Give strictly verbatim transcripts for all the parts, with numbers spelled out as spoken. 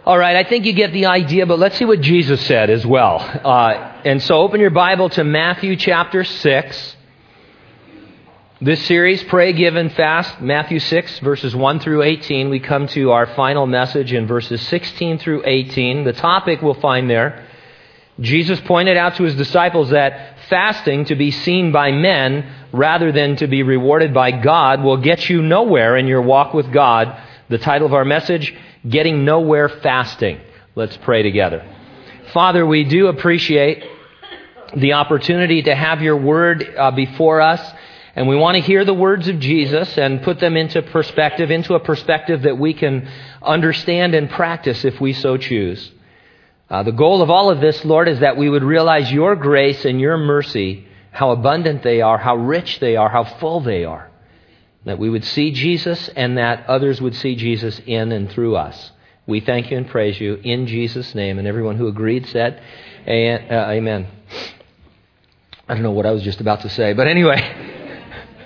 All right, I think you get the idea, but let's see what Jesus said as well. Uh, and so open your Bible to Matthew chapter six. This series, Pray, Give, and Fast, Matthew six, verses one through eighteen. We come to our final message in verses sixteen through eighteen. The topic we'll find there. Jesus pointed out to his disciples that fasting to be seen by men rather than to be rewarded by God will get you nowhere in your walk with God. The title of our message, Getting Nowhere Fasting. Let's pray together. Father, we do appreciate the opportunity to have your word uh, before us, and we want to hear the words of Jesus and put them into perspective, into a perspective that we can understand and practice if we so choose. Uh, the goal of all of this, Lord, is that we would realize your grace and your mercy, how abundant they are, how rich they are, how full they are. That we would see Jesus and that others would see Jesus in and through us. We thank you and praise you in Jesus' name. And everyone who agreed said, Amen. I don't know what I was just about to say, but anyway.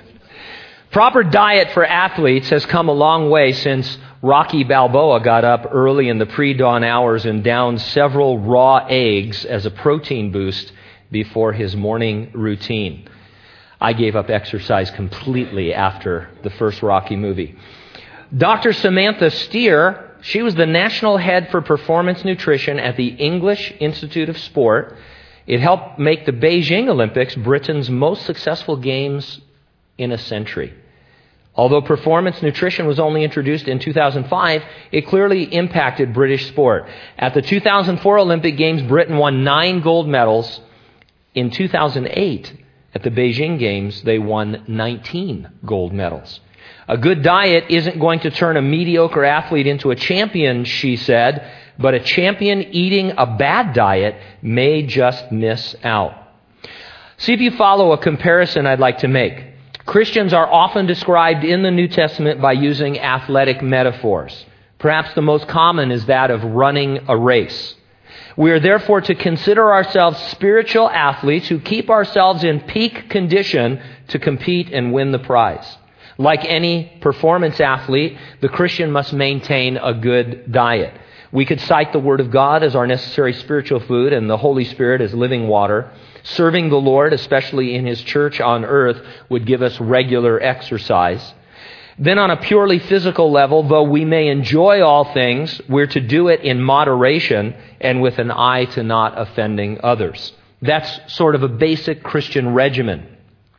Proper diet for athletes has come a long way since Rocky Balboa got up early in the pre-dawn hours and downed several raw eggs as a protein boost before his morning routine. I gave up exercise completely after the first Rocky movie. Doctor Samantha Steer, she was the national head for performance nutrition at the English Institute of Sport. It helped make the Beijing Olympics Britain's most successful games in a century. Although performance nutrition was only introduced in two thousand five, it clearly impacted British sport. At the two thousand four Olympic Games, Britain won nine gold medals. In two thousand eight, at the Beijing Games, they won nineteen gold medals. A good diet isn't going to turn a mediocre athlete into a champion, she said, but a champion eating a bad diet may just miss out. See if you follow a comparison I'd like to make. Christians are often described in the New Testament by using athletic metaphors. Perhaps the most common is that of running a race. We are therefore to consider ourselves spiritual athletes who keep ourselves in peak condition to compete and win the prize. Like any performance athlete, the Christian must maintain a good diet. We could cite the Word of God as our necessary spiritual food and the Holy Spirit as living water. Serving the Lord, especially in His church on earth, would give us regular exercise. Then on a purely physical level, though we may enjoy all things, we're to do it in moderation and with an eye to not offending others. That's sort of a basic Christian regimen.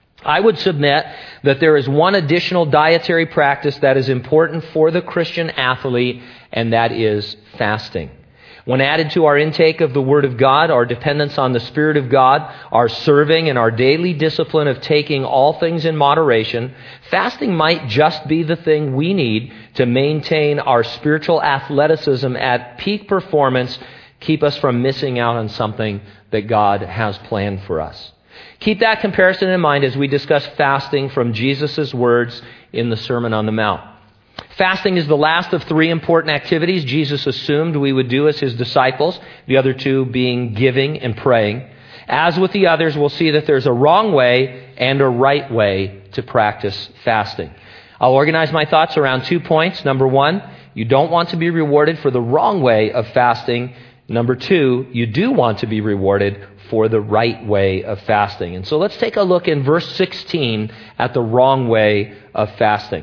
I would submit that there is one additional dietary practice that is important for the Christian athlete, and that is fasting. When added to our intake of the Word of God, our dependence on the Spirit of God, our serving, and our daily discipline of taking all things in moderation, fasting might just be the thing we need to maintain our spiritual athleticism at peak performance, keep us from missing out on something that God has planned for us. Keep that comparison in mind as we discuss fasting from Jesus' words in the Sermon on the Mount. Fasting is the last of three important activities Jesus assumed we would do as His disciples, the other two being giving and praying. As with the others, we'll see that there's a wrong way and a right way to practice fasting. I'll organize my thoughts around two points. Number one, you don't want to be rewarded for the wrong way of fasting. Number two, you do want to be rewarded for the right way of fasting. And so let's take a look in verse sixteen at the wrong way of fasting.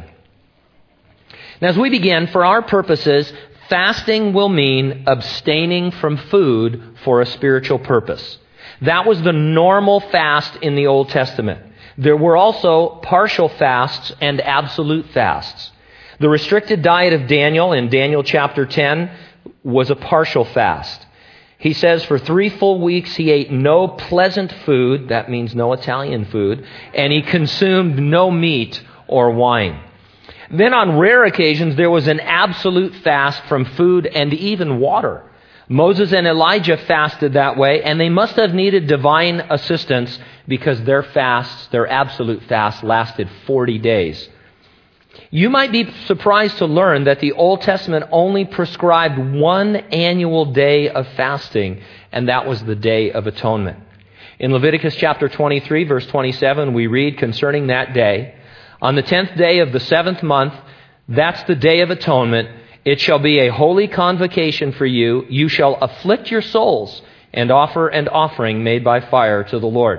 Now, as we begin, for our purposes, fasting will mean abstaining from food for a spiritual purpose. That was the normal fast in the Old Testament. There were also partial fasts and absolute fasts. The restricted diet of Daniel in Daniel chapter ten was a partial fast. He says for three full weeks he ate no pleasant food, that means no Italian food, and he consumed no meat or wine. Then on rare occasions, there was an absolute fast from food and even water. Moses and Elijah fasted that way, and they must have needed divine assistance because their fasts, their absolute fast, lasted forty days. You might be surprised to learn that the Old Testament only prescribed one annual day of fasting, and that was the Day of Atonement. In Leviticus chapter twenty-three, verse twenty-seven, we read concerning that day, on the tenth day of the seventh month, that's the Day of Atonement, It shall be a holy convocation for you. You shall afflict your souls and offer an offering made by fire to the Lord.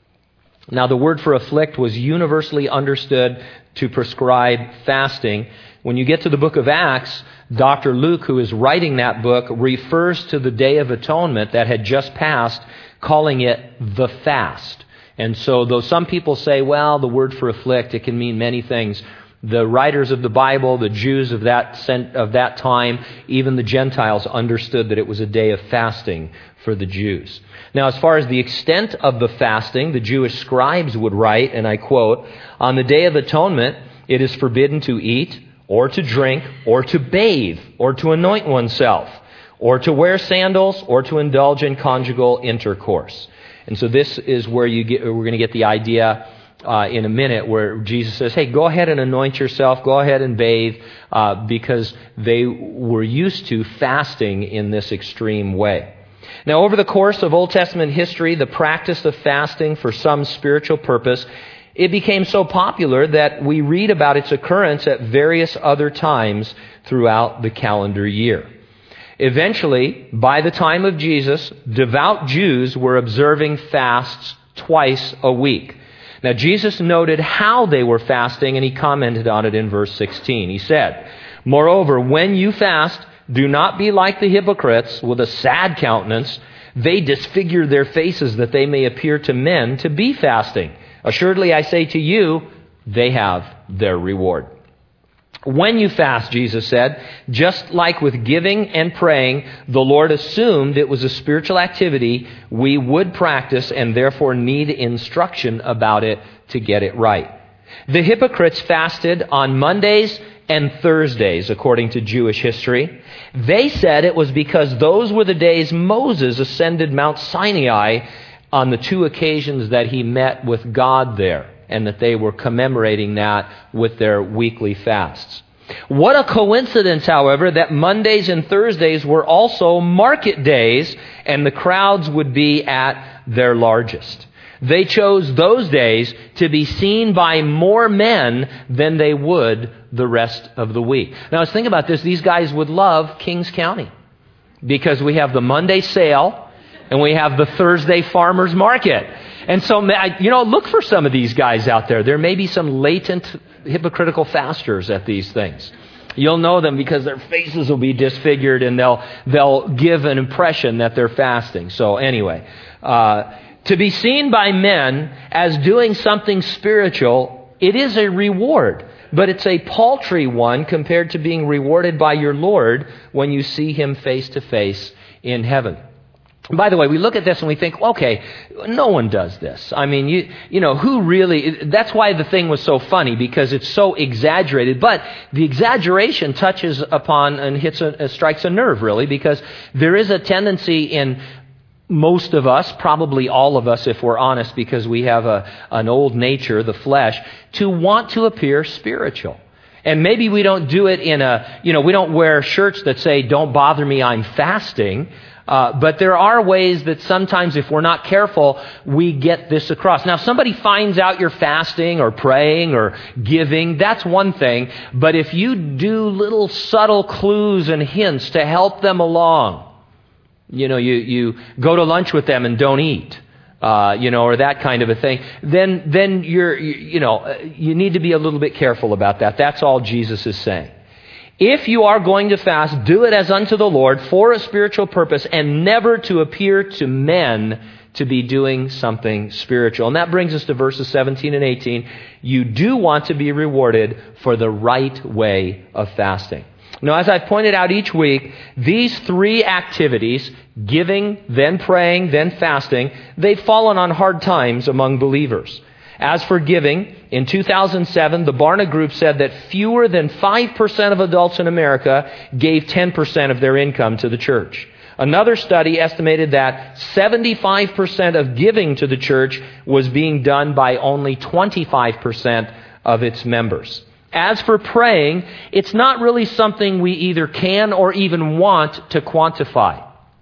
Now, the word for afflict was universally understood to prescribe fasting. When you get to the book of Acts, Doctor Luke, who is writing that book, refers to the Day of Atonement that had just passed, calling it the fast. And so, though some people say, well, the word for afflict, it can mean many things, the writers of the Bible, the Jews of that of that time, even the Gentiles understood that it was a day of fasting for the Jews. Now, as far as the extent of the fasting, the Jewish scribes would write, and I quote, "On the Day of Atonement, it is forbidden to eat, or to drink, or to bathe, or to anoint oneself, or to wear sandals, or to indulge in conjugal intercourse." And so this is where you get, we're going to get the idea uh, in a minute, where Jesus says, hey, go ahead and anoint yourself, go ahead and bathe, uh, because they were used to fasting in this extreme way. Now, over the course of Old Testament history, the practice of fasting for some spiritual purpose, it became so popular that we read about its occurrence at various other times throughout the calendar year. Eventually, by the time of Jesus, devout Jews were observing fasts twice a week. Now, Jesus noted how they were fasting, and he commented on it in verse sixteen. He said, "Moreover, when you fast, do not be like the hypocrites with a sad countenance. They disfigure their faces that they may appear to men to be fasting. Assuredly, I say to you, they have their reward." When you fast, Jesus said, just like with giving and praying, the Lord assumed it was a spiritual activity we would practice and therefore need instruction about it to get it right. The hypocrites fasted on Mondays and Thursdays, according to Jewish history. They said it was because those were the days Moses ascended Mount Sinai on the two occasions that he met with God there, and that they were commemorating that with their weekly fasts. What a coincidence, however, that Mondays and Thursdays were also market days, and the crowds would be at their largest. They chose those days to be seen by more men than they would the rest of the week. Now, let's think about this. These guys would love Kings County because we have the Monday sale and we have the Thursday farmers market. And so, you know, look for some of these guys out there. There may be some latent hypocritical fasters at these things. You'll know them because their faces will be disfigured and they'll they'll give an impression that they're fasting. So anyway, uh, to be seen by men as doing something spiritual, it is a reward, but it's a paltry one compared to being rewarded by your Lord when you see him face to face in heaven. By the way, we look at this and we think, okay, no one does this. I mean, you you know, who really... That's why the thing was so funny, because it's so exaggerated. But the exaggeration touches upon and hits a, strikes a nerve, really, because there is a tendency in most of us, probably all of us, if we're honest, because we have a an old nature, the flesh, to want to appear spiritual. And maybe we don't do it in a, you know, we don't wear shirts that say, "Don't bother me, I'm fasting." Uh, but there are ways that sometimes, if we're not careful, we get this across. Now, if somebody finds out you're fasting or praying or giving, that's one thing. But if you do little subtle clues and hints to help them along, you know, you, you go to lunch with them and don't eat, uh, you know, or that kind of a thing, then then you're, you, you know, you need to be a little bit careful about that. That's all Jesus is saying. If you are going to fast, do it as unto the Lord for a spiritual purpose and never to appear to men to be doing something spiritual. And that brings us to verses seventeen and eighteen. You do want to be rewarded for the right way of fasting. Now, as I've pointed out each week, these three activities, giving, then praying, then fasting, they've fallen on hard times among believers. As for giving, in two thousand seven, the Barna Group said that fewer than five percent of adults in America gave ten percent of their income to the church. Another study estimated that seventy-five percent of giving to the church was being done by only twenty-five percent of its members. As for praying, it's not really something we either can or even want to quantify.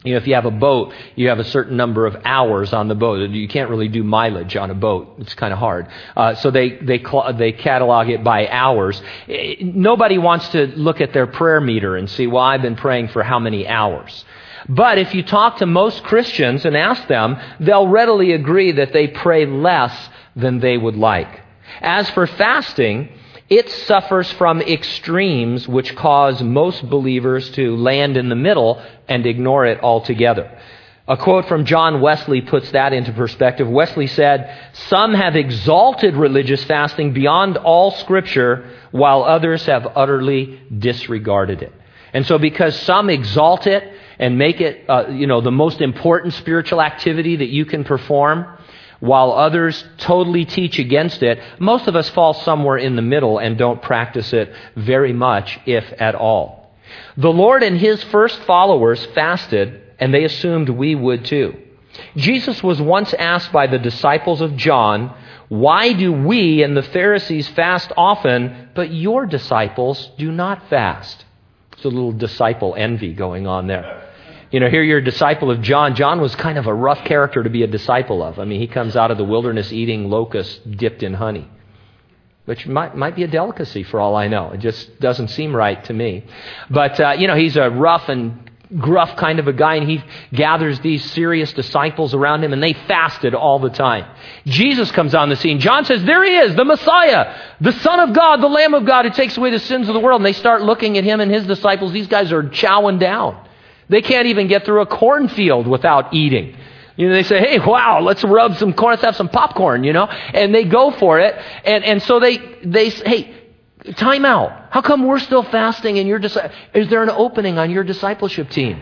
You know, if you have a boat, you have a certain number of hours on the boat. You can't really do mileage on a boat. It's kind of hard. Uh, so they they cl- they catalog it by hours. Nobody wants to look at their prayer meter and see, well, I've been praying for how many hours. But if you talk to most Christians and ask them, they'll readily agree that they pray less than they would like. As for fasting, it suffers from extremes which cause most believers to land in the middle and ignore it altogether. A quote from John Wesley puts that into perspective. Wesley said, "Some have exalted religious fasting beyond all Scripture, while others have utterly disregarded it." And so because some exalt it and make it, uh, you know, the most important spiritual activity that you can perform, while others totally teach against it, most of us fall somewhere in the middle and don't practice it very much, if at all. The Lord and His first followers fasted, and they assumed we would too. Jesus was once asked by the disciples of John, "Why do we and the Pharisees fast often, but your disciples do not fast?" There's a little disciple envy going on there. You know, here you're a disciple of John. John was kind of a rough character to be a disciple of. I mean, he comes out of the wilderness eating locusts dipped in honey, which might might be a delicacy for all I know. It just doesn't seem right to me. But, uh, you know, he's a rough and gruff kind of a guy, and he gathers these serious disciples around him, and they fasted all the time. Jesus comes on the scene. John says, there he is, the Messiah, the Son of God, the Lamb of God who takes away the sins of the world. And they start looking at him and his disciples. These guys are chowing down. They can't even get through a cornfield without eating. You know, they say, hey, wow, let's rub some corn, let's have some popcorn, you know. And they go for it. And, and so they, they say, hey, time out. How come we're still fasting and you're just, is there an opening on your discipleship team?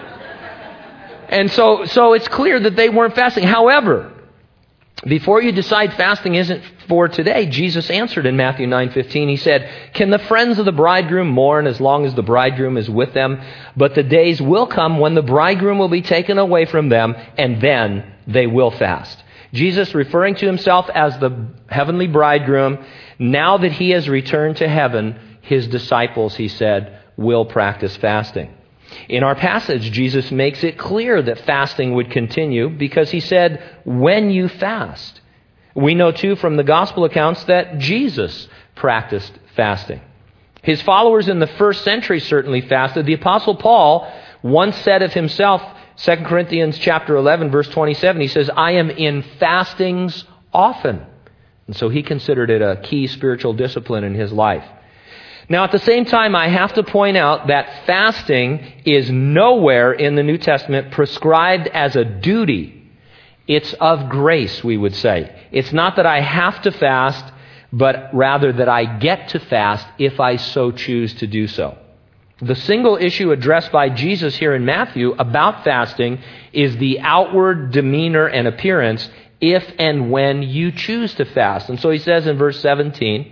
And so, so it's clear that they weren't fasting. However, before you decide fasting isn't for today, Jesus answered in Matthew nine fifteen. He said, "Can the friends of the bridegroom mourn as long as the bridegroom is with them? But the days will come when the bridegroom will be taken away from them, and then they will fast." Jesus, referring to himself as the heavenly bridegroom, now that he has returned to heaven, his disciples, he said, will practice fasting. In our passage, Jesus makes it clear that fasting would continue because he said, when you fast. We know too from the gospel accounts that Jesus practiced fasting. His followers in the first century certainly fasted. The Apostle Paul once said of himself, Second Corinthians chapter eleven, verse twenty-seven, he says, I am in fastings often. And so he considered it a key spiritual discipline in his life. Now, at the same time, I have to point out that fasting is nowhere in the New Testament prescribed as a duty. It's of grace, we would say. It's not that I have to fast, but rather that I get to fast if I so choose to do so. The single issue addressed by Jesus here in Matthew about fasting is the outward demeanor and appearance if and when you choose to fast. And so he says in verse seventeen,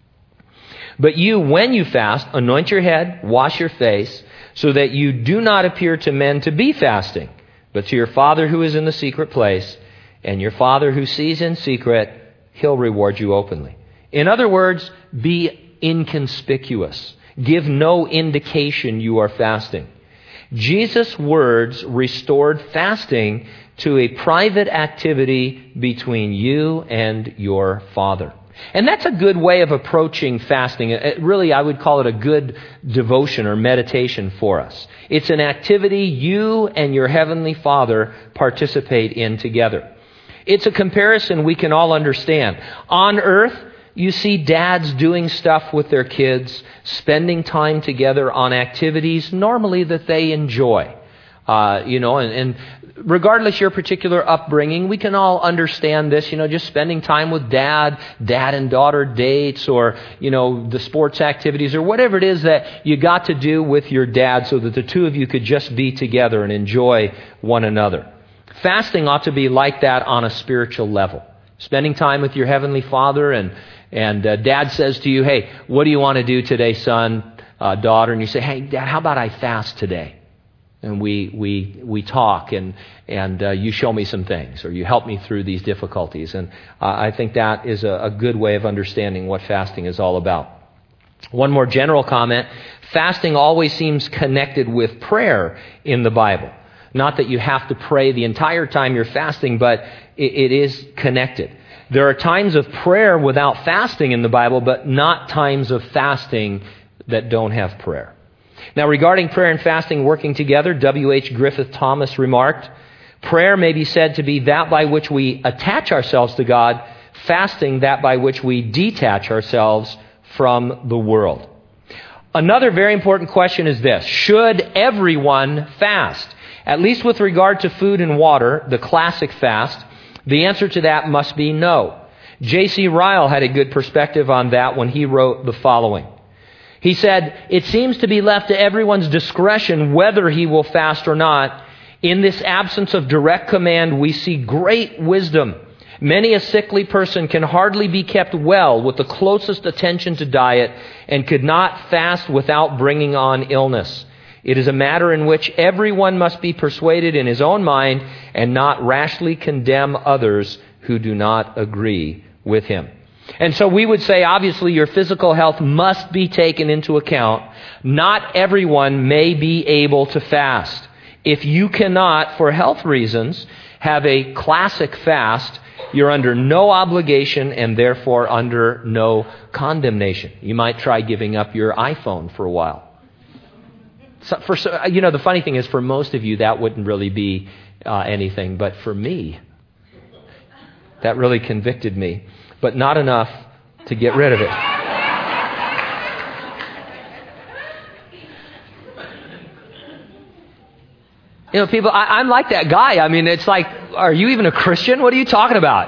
but you, when you fast, anoint your head, wash your face, so that you do not appear to men to be fasting, but to your Father who is in the secret place, and your Father who sees in secret, he'll reward you openly. In other words, be inconspicuous. Give no indication you are fasting. Jesus' words restored fasting to a private activity between you and your Father. And that's a good way of approaching fasting. It really, I would call it a good devotion or meditation for us. It's an activity you and your Heavenly Father participate in together. It's a comparison we can all understand. On earth, you see dads doing stuff with their kids, spending time together on activities normally that they enjoy. Uh, you know, and, and regardless your particular upbringing, we can all understand this, you know, just spending time with dad, dad and daughter dates, or, you know, the sports activities, or whatever it is that you got to do with your dad so that the two of you could just be together and enjoy one another. Fasting ought to be like that on a spiritual level. Spending time with your Heavenly Father, and, and uh, dad says to you, hey, what do you want to do today, son, uh, daughter? And you say, hey, Dad, how about I fast today? And we we we talk, and and uh, you show me some things, or you help me through these difficulties. And uh, I think that is a, a good way of understanding what fasting is all about. One more general comment. Fasting always seems connected with prayer in the Bible. Not that you have to pray the entire time you're fasting, but it, it is connected. There are times of prayer without fasting in the Bible, but not times of fasting that don't have prayer. Now, regarding prayer and fasting working together, W H Griffith Thomas remarked, prayer may be said to be that by which we attach ourselves to God, fasting that by which we detach ourselves from the world. Another very important question is this: should everyone fast? At least with regard to food and water, the classic fast, the answer to that must be no. J C Ryle had a good perspective on that when he wrote the following. He said, it seems to be left to everyone's discretion whether he will fast or not. In this absence of direct command, we see great wisdom. Many a sickly person can hardly be kept well with the closest attention to diet and could not fast without bringing on illness. It is a matter in which everyone must be persuaded in his own mind and not rashly condemn others who do not agree with him. And so we would say, obviously, your physical health must be taken into account. Not everyone may be able to fast. If you cannot, for health reasons, have a classic fast, you're under no obligation and therefore under no condemnation. You might try giving up your iPhone for a while. So for, you know, the funny thing is, for most of you, that wouldn't really be uh, anything. But for me, that really convicted me. But not enough to get rid of it. You know, people, I, I'm like that guy. I mean, it's like, are you even a Christian? What are you talking about?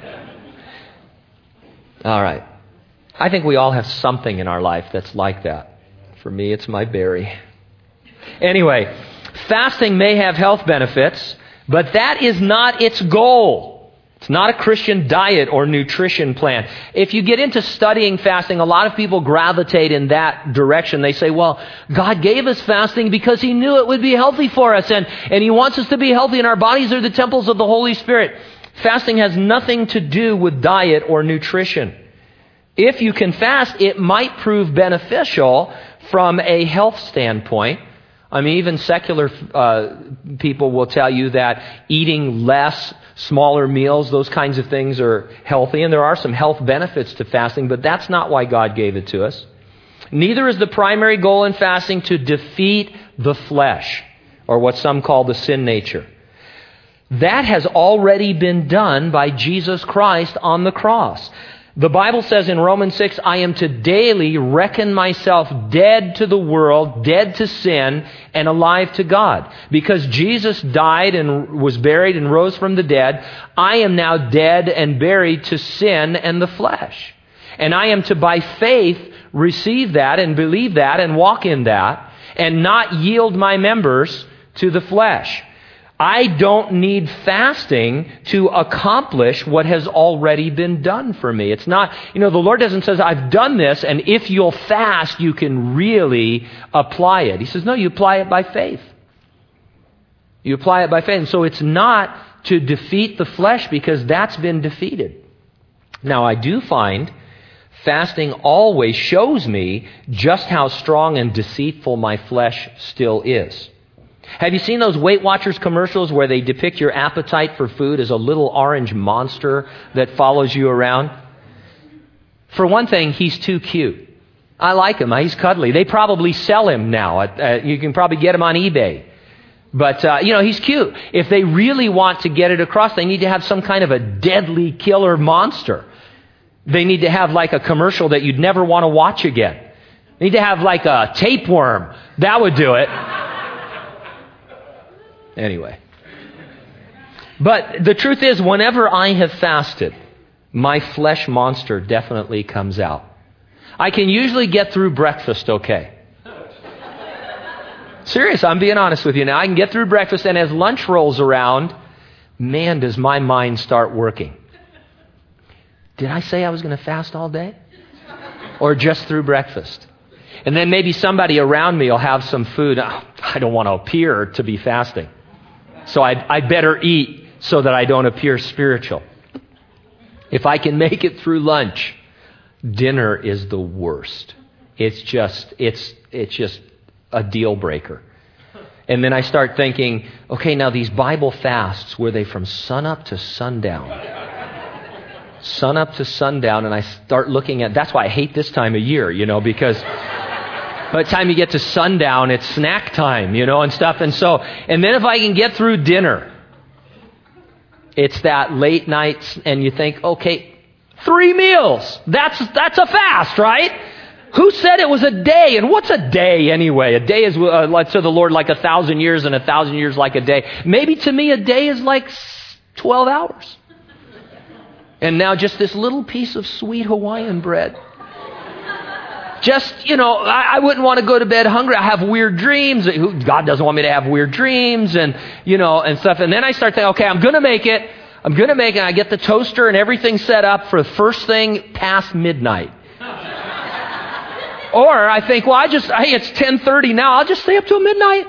All right. I think we all have something in our life that's like that. For me, it's my berry. Anyway, fasting may have health benefits, but that is not its goal. It's not a Christian diet or nutrition plan. If you get into studying fasting, a lot of people gravitate in that direction. They say, well, God gave us fasting because He knew it would be healthy for us, and, and He wants us to be healthy, and our bodies are the temples of the Holy Spirit. Fasting has nothing to do with diet or nutrition. If you can fast, it might prove beneficial from a health standpoint. I mean, even secular uh, people will tell you that eating less, smaller meals, those kinds of things are healthy, and there are some health benefits to fasting, but that's not why God gave it to us. Neither is the primary goal in fasting to defeat the flesh, or what some call the sin nature. That has already been done by Jesus Christ on the cross. The Bible says in Romans six, I am to daily reckon myself dead to the world, dead to sin, and alive to God. Because Jesus died and was buried and rose from the dead, I am now dead and buried to sin and the flesh. And I am to, by faith, receive that and believe that and walk in that and not yield my members to the flesh. I don't need fasting to accomplish what has already been done for me. It's not, you know, the Lord doesn't say, I've done this, and if you'll fast, you can really apply it. He says, no, you apply it by faith. You apply it by faith. And so it's not to defeat the flesh, because that's been defeated. Now, I do find fasting always shows me just how strong and deceitful my flesh still is. Have you seen those Weight Watchers commercials where they depict your appetite for food as a little orange monster that follows you around? For one thing, he's too cute. I like him. He's cuddly. They probably sell him now. Uh, you can probably get him on eBay. But, uh, you know, he's cute. If they really want to get it across, they need to have some kind of a deadly killer monster. They need to have like a commercial that you'd never want to watch again. They need to have like a tapeworm. That would do it. Anyway. But the truth is, whenever I have fasted, my flesh monster definitely comes out. I can usually get through breakfast okay. Serious, I'm being honest with you now. I can get through breakfast, and as lunch rolls around, man, does my mind start working. Did I say I was going to fast all day? Or just through breakfast? And then maybe somebody around me will have some food. Oh, I don't want to appear to be fasting. So I'd, I'd better eat so that I don't appear spiritual. If I can make it through lunch, dinner is the worst. It's just, it's, it's just a deal breaker. And then I start thinking, okay, now these Bible fasts, were they from sunup to sundown? Sunup to sundown, and I start looking at, that's why I hate this time of year, you know, because by the time you get to sundown, it's snack time, you know, and stuff. And so, and then if I can get through dinner, it's that late night, and you think, okay, three meals, that's that's a fast, right? Who said it was a day? And what's a day anyway? A day is, uh, like to the Lord, like a thousand years, and a thousand years like a day. Maybe to me, a day is like twelve hours. And now just this little piece of sweet Hawaiian bread. Just, you know, I, I wouldn't want to go to bed hungry. I have weird dreams. God doesn't want me to have weird dreams and, you know, and stuff. And then I start thinking, okay, I'm going to make it. I'm going to make it. I get the toaster and everything set up for the first thing past midnight. Or I think, well, I just, hey, it's ten thirty now. I'll just stay up till midnight.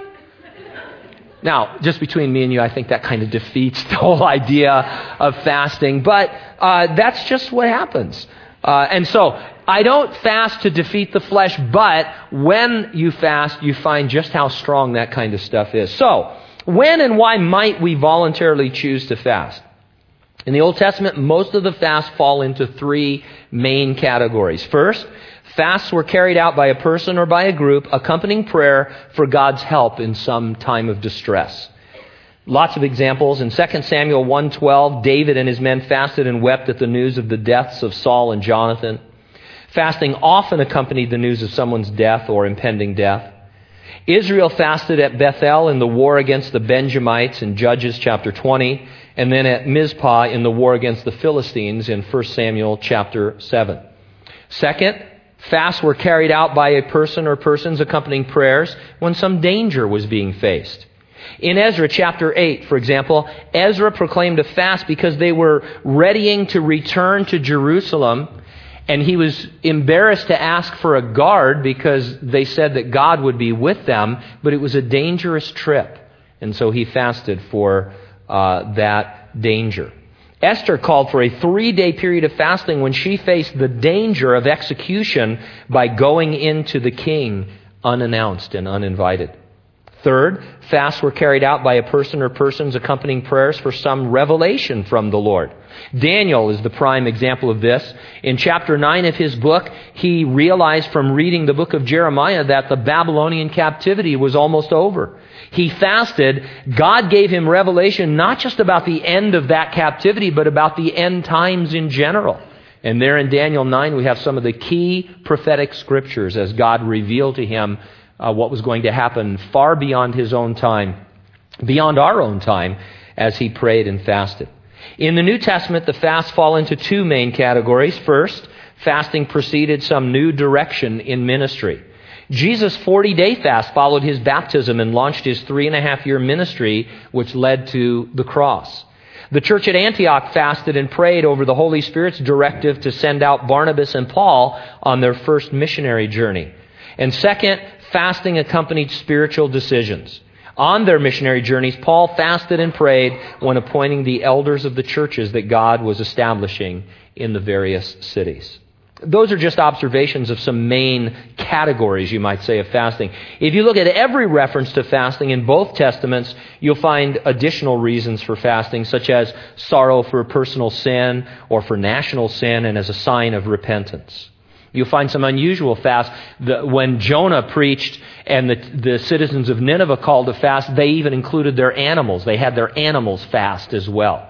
Now, just between me and you, I think that kind of defeats the whole idea of fasting. But uh, that's just what happens. Uh, and so I don't fast to defeat the flesh, but when you fast, you find just how strong that kind of stuff is. So, when and why might we voluntarily choose to fast? In the Old Testament, most of the fasts fall into three main categories. First, fasts were carried out by a person or by a group accompanying prayer for God's help in some time of distress. Lots of examples. In Second Samuel one twelve, David and his men fasted and wept at the news of the deaths of Saul and Jonathan. Fasting often accompanied the news of someone's death or impending death. Israel fasted at Bethel in the war against the Benjamites in Judges chapter twenty, and then at Mizpah in the war against the Philistines in First Samuel chapter seven. Second, fasts were carried out by a person or persons accompanying prayers when some danger was being faced. In Ezra chapter eight, for example, Ezra proclaimed a fast because they were readying to return to Jerusalem, and he was embarrassed to ask for a guard because they said that God would be with them, but it was a dangerous trip. And so he fasted for uh, that danger. Esther called for a three-day period of fasting when she faced the danger of execution by going into the king unannounced and uninvited. Third, fasts were carried out by a person or persons accompanying prayers for some revelation from the Lord. Daniel is the prime example of this. In chapter nine of his book, he realized from reading the book of Jeremiah that the Babylonian captivity was almost over. He fasted. God gave him revelation not just about the end of that captivity, but about the end times in general. And there in Daniel nine, we have some of the key prophetic scriptures as God revealed to him Uh, what was going to happen far beyond his own time, beyond our own time, as he prayed and fasted. In the New Testament, the fasts fall into two main categories. First, fasting preceded some new direction in ministry. Jesus' forty-day fast followed his baptism and launched his three and a half year ministry, which led to the cross. The church at Antioch fasted and prayed over the Holy Spirit's directive to send out Barnabas and Paul on their first missionary journey. And second, fasting accompanied spiritual decisions. On their missionary journeys, Paul fasted and prayed when appointing the elders of the churches that God was establishing in the various cities. Those are just observations of some main categories, you might say, of fasting. If you look at every reference to fasting in both Testaments, you'll find additional reasons for fasting, such as sorrow for personal sin or for national sin and as a sign of repentance. You'll find some unusual fasts. The, when Jonah preached and the, the citizens of Nineveh called to fast, they even included their animals. They had their animals fast as well.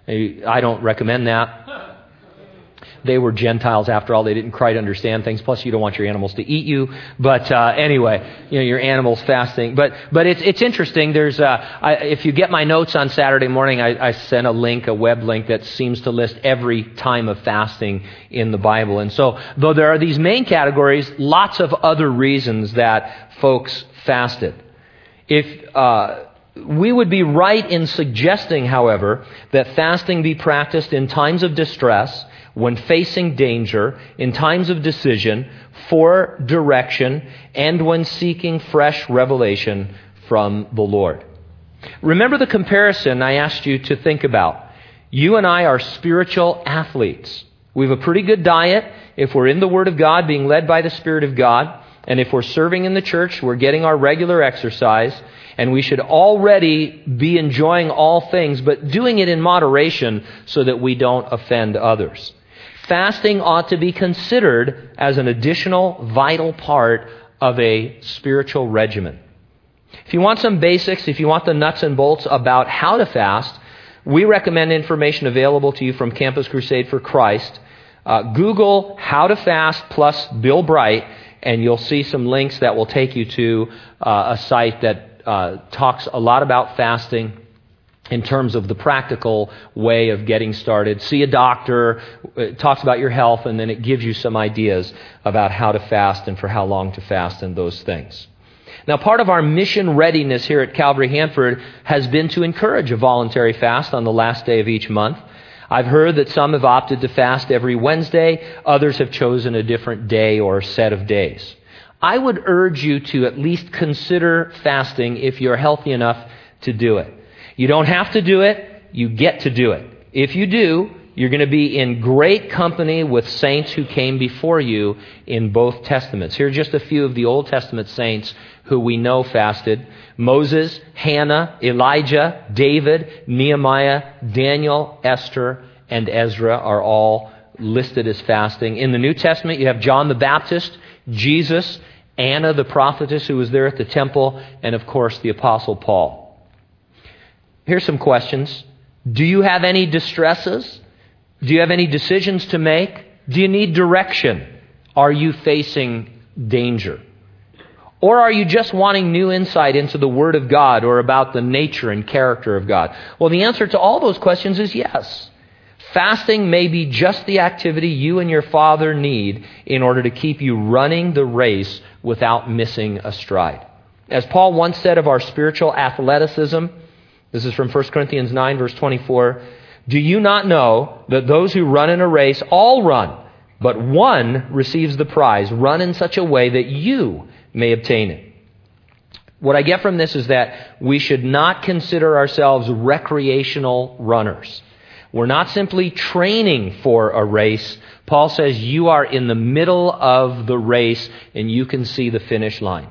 I don't recommend that. They were Gentiles after all. They didn't quite understand things. Plus, you don't want your animals to eat you. But uh, anyway, you know, your animals fasting. But but it's it's interesting. There's uh, I, if you get my notes on Saturday morning, I, I sent a link, a web link that seems to list every time of fasting in the Bible. And so, though there are these main categories, lots of other reasons that folks fasted. If uh, we would be right in suggesting, however, that fasting be practiced in times of distress, when facing danger, in times of decision, for direction, and when seeking fresh revelation from the Lord. Remember the comparison I asked you to think about. You and I are spiritual athletes. We have a pretty good diet if we're in the Word of God, being led by the Spirit of God, and if we're serving in the church, we're getting our regular exercise, And we should already be enjoying all things, but doing it in moderation so that we don't offend others. Fasting ought to be considered as an additional vital part of a spiritual regimen. If you want some basics, if you want the nuts and bolts about how to fast, we recommend information available to you from Campus Crusade for Christ. Uh, Google How to Fast plus Bill Bright, and you'll see some links that will take you to uh, a site that uh, talks a lot about fasting in terms of the practical way of getting started. See a doctor, it talks about your health, and then it gives you some ideas about how to fast and for how long to fast and those things. Now, part of our mission readiness here at Calvary Hanford has been to encourage a voluntary fast on the last day of each month. I've heard that some have opted to fast every Wednesday. Others have chosen a different day or set of days. I would urge you to at least consider fasting if you're healthy enough to do it. You don't have to do it. You get to do it. If you do, you're going to be in great company with saints who came before you in both Testaments. Here are just a few of the Old Testament saints who we know fasted. Moses, Hannah, Elijah, David, Nehemiah, Daniel, Esther, and Ezra are all listed as fasting. In the New Testament, you have John the Baptist, Jesus, Anna the prophetess who was there at the temple, and of course the Apostle Paul. Here's some questions. Do you have any distresses? Do you have any decisions to make? Do you need direction? Are you facing danger? Or are you just wanting new insight into the Word of God or about the nature and character of God? Well, the answer to all those questions is yes. Fasting may be just the activity you and your Father need in order to keep you running the race without missing a stride. As Paul once said of our spiritual athleticism, this is from First Corinthians nine, verse twenty-four, do you not know that those who run in a race all run, but one receives the prize? Run in such a way that you may obtain it. What I get from this is that we should not consider ourselves recreational runners. We're not simply training for a race. Paul says you are in the middle of the race and you can see the finish line.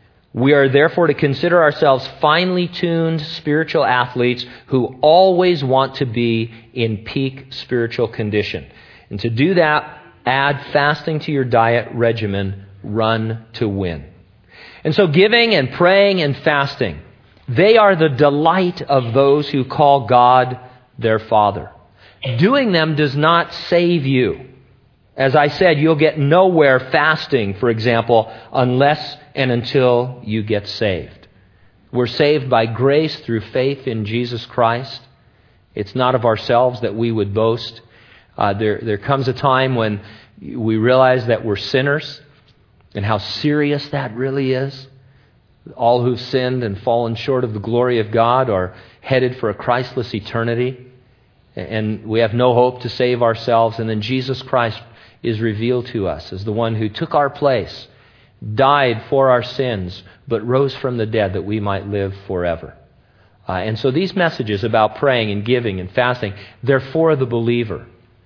We are therefore to consider ourselves finely tuned spiritual athletes who always want to be in peak spiritual condition. And to do that, add fasting to your diet regimen. Run to win. And so giving and praying and fasting, they are the delight of those who call God their Father. Doing them does not save you. As I said, you'll get nowhere fasting, for example, unless and until you get saved. We're saved by grace through faith in Jesus Christ. It's not of ourselves that we would boast. Uh, there, there comes a time when we realize that we're sinners and how serious that really is. All who've sinned and fallen short of the glory of God are headed for a Christless eternity. And we have no hope to save ourselves. And then Jesus Christ is revealed to us as the one who took our place, died for our sins, but rose from the dead that we might live forever. Uh, and so these messages about praying and giving and fasting, they're for the believer.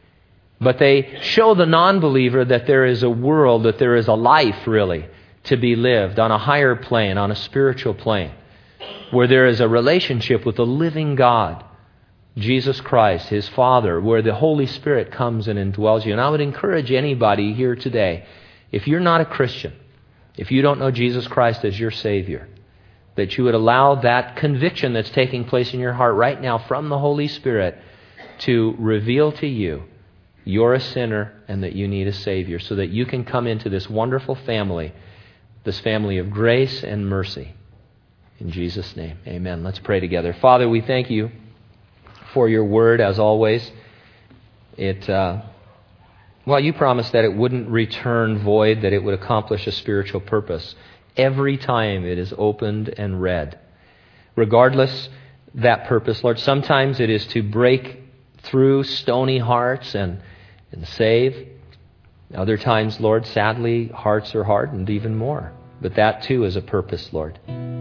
But they show the non-believer that there is a world, that there is a life, really, to be lived on a higher plane, on a spiritual plane, where there is a relationship with the living God, Jesus Christ, His Father, where the Holy Spirit comes and indwells you. And I would encourage anybody here today, if you're not a Christian, if you don't know Jesus Christ as your Savior, that you would allow that conviction that's taking place in your heart right now from the Holy Spirit to reveal to you you're a sinner and that you need a Savior, so that you can come into this wonderful family, this family of grace and mercy. In Jesus' name, amen. Let's pray together. Father, we thank you for your word, as always. It, uh, well, you promised that it wouldn't return void, that it would accomplish a spiritual purpose every time it is opened and read. Regardless that purpose, Lord, sometimes it is to break through stony hearts and, and save. Other times, Lord, sadly, hearts are hardened even more. But that too is a purpose, Lord.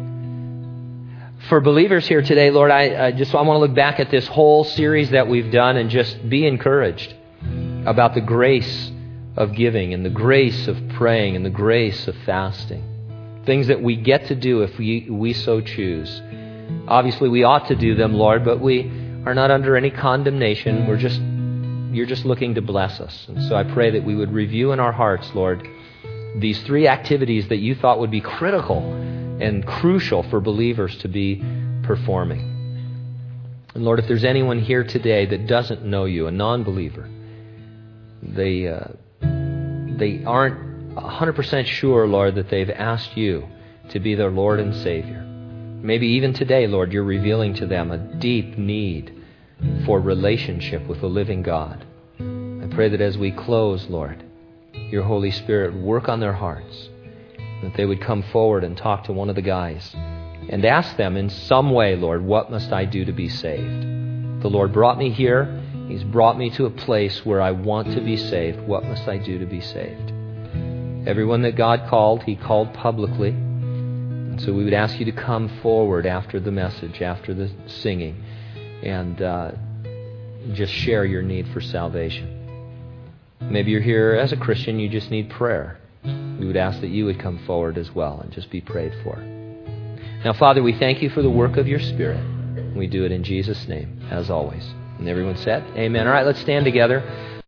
For believers here today, Lord, I, I just I want to look back at this whole series that we've done and just be encouraged about the grace of giving and the grace of praying and the grace of fasting. things that we get to do if we, we so choose. Obviously, we ought to do them, Lord, but we are not under any condemnation. We're just, you're just looking to bless us. And so I pray that we would review in our hearts, Lord, these three activities that you thought would be critical and crucial for believers to be performing. And Lord, if there's anyone here today that doesn't know you, a non-believer, they uh, they aren't one hundred percent sure, Lord, that they've asked you to be their Lord and Savior. Maybe even today, Lord, you're revealing to them a deep need for relationship with the living God. I pray that as we close, Lord, your Holy Spirit would work on their hearts, that they would come forward and talk to one of the guys and ask them in some way, Lord, what must I do to be saved? The Lord brought me here. He's brought me to a place where I want to be saved. What must I do to be saved? Everyone that God called, He called publicly. And so we would ask you to come forward after the message, after the singing, and uh, just share your need for salvation. Maybe you're here as a Christian, you just need prayer. We would ask that you would come forward as well and just be prayed for. Now, Father, we thank you for the work of your Spirit. We do it in Jesus' name, as always. And everyone said, amen. All right, let's stand together.